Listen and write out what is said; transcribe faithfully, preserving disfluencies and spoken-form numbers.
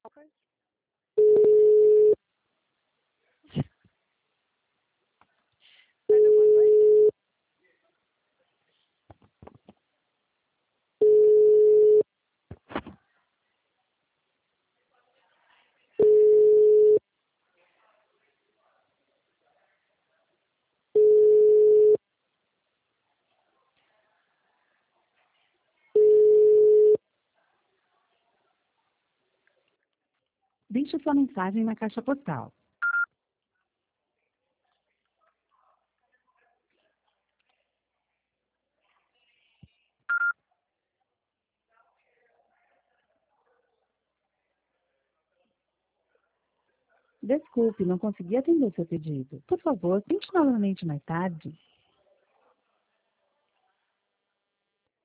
Okay. Deixe sua mensagem na caixa postal. Desculpe, não consegui atender o seu pedido. Por favor, tente novamente mais tarde.